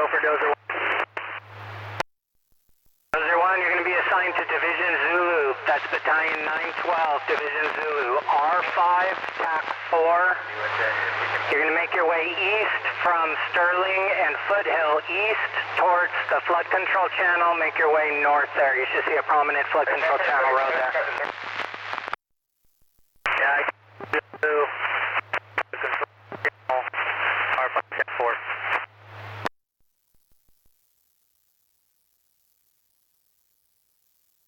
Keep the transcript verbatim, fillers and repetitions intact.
for Dozer one. Dozer one, you're going to be assigned to Division Zulu. That's Battalion nine twelve, Division Zulu. R five, T A C four. You're going to make your way east from Sterling and Foothill east towards the flood control channel. Make your way north there. You should see a prominent flood control channel road there.